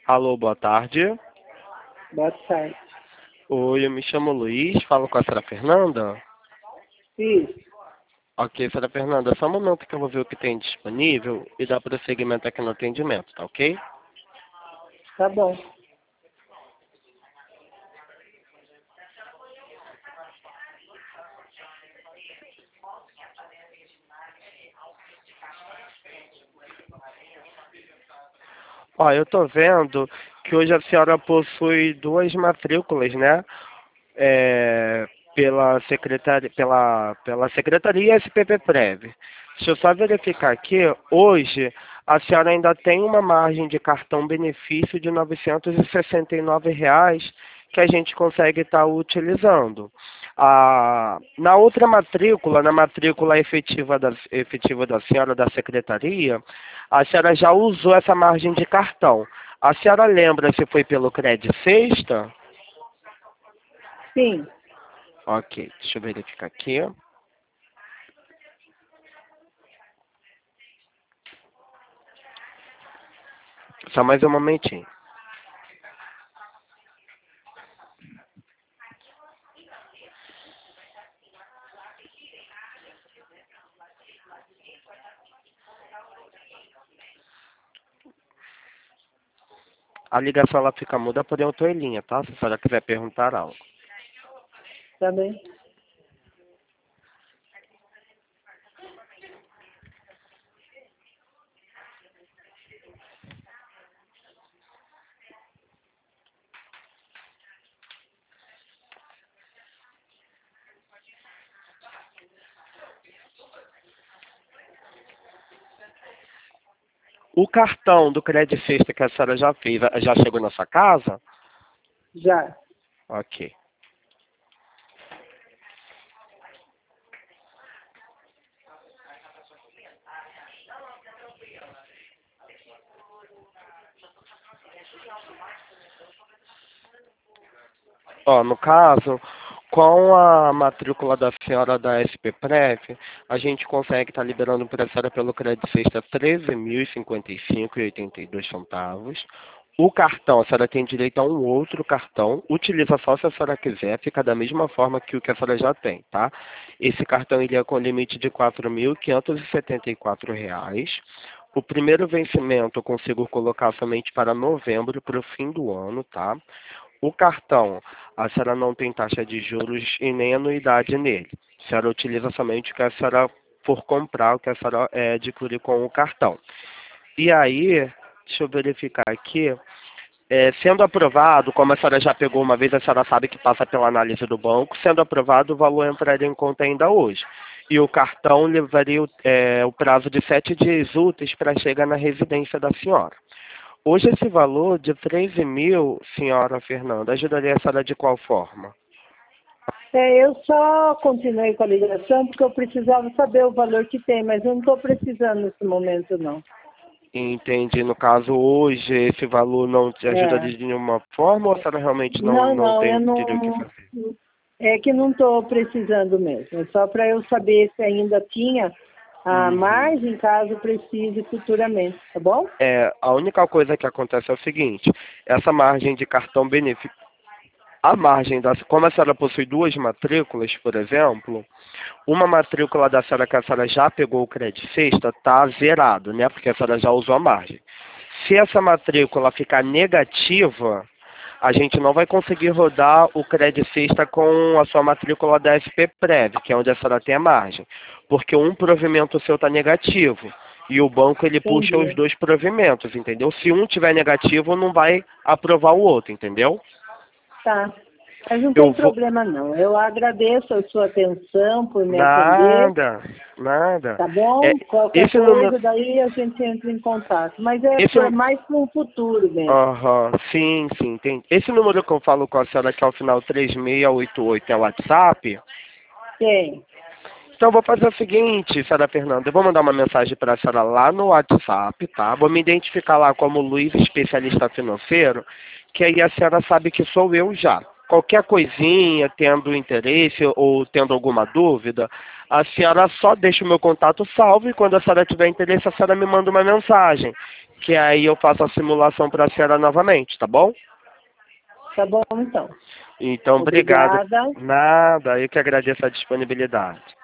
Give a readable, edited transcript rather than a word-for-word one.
Alô, boa tarde. Boa tarde. Oi, eu me chamo Luiz, falo com a senhora Fernanda. Isso, Ok, senhora Fernanda, só um momento que eu vou ver o que tem disponível e dar prosseguimento aqui no atendimento, tá ok? tá bom. Ó, eu tô vendo que hoje a senhora possui duas matrículas, né? Pela Secretaria SPP-Prev. Deixa eu só verificar aqui. Hoje, a senhora ainda tem uma margem de cartão benefício de R$ 969 que a gente consegue estar utilizando. Na outra matrícula, na matrícula efetiva da senhora da secretaria, a senhora já usou essa margem de cartão. A senhora lembra se foi pelo Cred Sexta? Sim, Ok, deixa eu verificar aqui. Só mais um momentinho. A ligação ela fica muda, porém eu tô em linha, tá? Se a senhora quiser perguntar algo. tá bem. O cartão do Cred Sexta que a senhora já fez, já chegou na sua casa? Já. Ok. Ó, no caso, com a matrícula da senhora da SP-Prev, a gente consegue estar liberando para a senhora pelo crédito sexta R$ 13.055,82. O cartão, a senhora tem direito a um outro cartão, utiliza só se a senhora quiser, fica da mesma forma que o que a senhora já tem, tá? Esse cartão ele é com limite de R$ 4.574. O primeiro vencimento eu consigo colocar somente para novembro, para o fim do ano, tá? O cartão, a senhora não tem taxa de juros e nem anuidade nele. A senhora utiliza somente o que a senhora for comprar, o que a senhora adquirir com o cartão. E aí, deixa eu verificar aqui, sendo aprovado, como a senhora já pegou uma vez, a senhora sabe que passa pela análise do banco, sendo aprovado, o valor entraria em conta ainda hoje. E o cartão levaria o prazo de 7 dias úteis para chegar na residência da senhora. Hoje esse valor de 13 mil, senhora Fernanda, ajudaria a senhora de qual forma? Eu só continuei com a ligação porque eu precisava saber o valor que tem, mas eu não estou precisando nesse momento, não. Entendi. No caso, hoje esse valor não te É. ajudaria de nenhuma forma ou a senhora realmente Não, não não, eu teria o que não. fazer? É que não estou precisando mesmo. É só para eu saber se ainda tinha a Uhum. margem caso precise futuramente, tá bom? A única coisa que acontece é o seguinte, essa margem de cartão benefício, a margem como a senhora possui duas matrículas, por exemplo, uma matrícula da senhora que a senhora já pegou o crédito sexta, está zerado, né? Porque a senhora já usou a margem. Se essa matrícula ficar negativa, a gente não vai conseguir rodar o crédito sexta com a sua matrícula da SP-Prev, que é onde a senhora tem a margem. Porque um provimento seu está negativo. E o banco ele puxa os Entendi. dois provimentos, entendeu? Se um tiver negativo, não vai aprovar o outro, entendeu? Tá. Mas não Eu tem vou. problema não. Eu agradeço a sua atenção por me atender, Nada, nada. tá É, bom? Qualquer esse número. coisa, daí a gente entra em contato. Mas é Esse. mais para um futuro mesmo. Aham, sim, sim, tem. Esse número que eu falo com a senhora que é o final 3688 é o WhatsApp? Tem. Então eu vou fazer o seguinte, senhora Fernanda, eu vou mandar uma mensagem para a senhora lá no WhatsApp, tá? Vou me identificar lá como Luiz, especialista financeiro, que aí a senhora sabe que sou eu já. Qualquer coisinha, tendo interesse ou tendo alguma dúvida, a senhora só deixa o meu contato salvo e quando a senhora tiver interesse, a senhora me manda uma mensagem, que aí eu faço a simulação para a senhora novamente, tá bom? Tá bom, então. Então, obrigado. Obrigada. Nada, eu que agradeço a disponibilidade.